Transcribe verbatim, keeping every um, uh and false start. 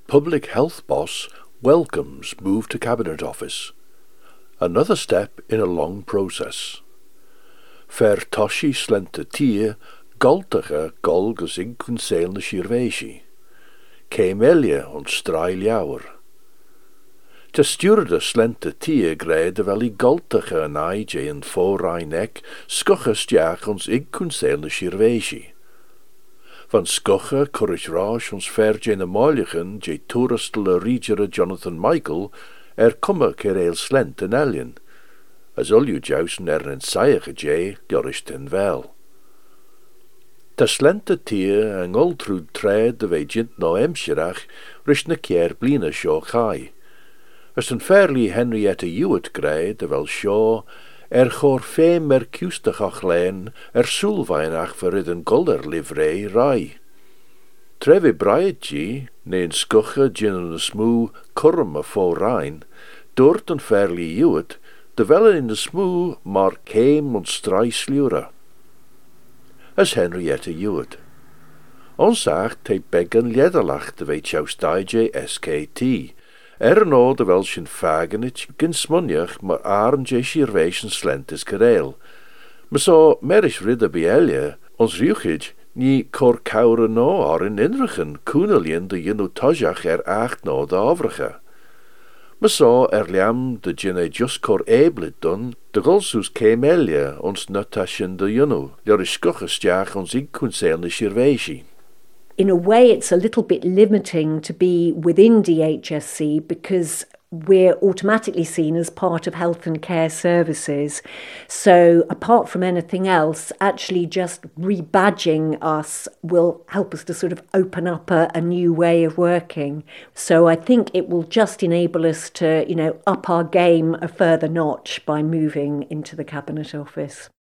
Public Health Boss welcomes move to Cabinet Office. Another step in a long process. Fer toshi slenta tia galtige galgus in kunseil na shirveshi. Kemelia on strail jouwer. Te stuurde slenta tia grede wel i galtige an aije in voorrein ek skuches jaag ons in kunseil na shirveshi. Van skuche courage rash ons verge na maligen je toeristele regere Jonathan Michael er komme kereel slent en alien. As ul ju jousen er en saige je jorish ten wel. Ta slente tier en oltrud tred de vegint no emscherach rish na kier blina shaw chai. As een fairly Henrietta Hewitt grei de wel shaw er chor fe mercustach leen er soelweinach verid een golder livrei rai. Trevi braidji, neen skuche gin een smoe kurma fo rein, doort een fairly Hewitt de wel in de smoe maar keem und strijslure. As Henrietta Hewitt. Ons zegt hij beggen lederlach de weet jou stage S K T. Er no de wel sin fagenit gin smunjach maar aren je shirvation slent is kereel. Maar so merish ridder bielje, ons ruchid ni cor kaure no ar in inrichen koenelien de jino tajach er acht no de avrige. Maar so er liam de jinne just cor eblit dun, de golsus kemelje ons natashin de jino, der is skuches jach ons in kunseilne shirveshi. In a way, it's a little bit limiting to be within D H S C because we're automatically seen as part of health and care services. So apart from anything else, actually just rebadging us will help us to sort of open up a, a new way of working. So I think it will just enable us to, you know, up our game a further notch by moving into the Cabinet Office.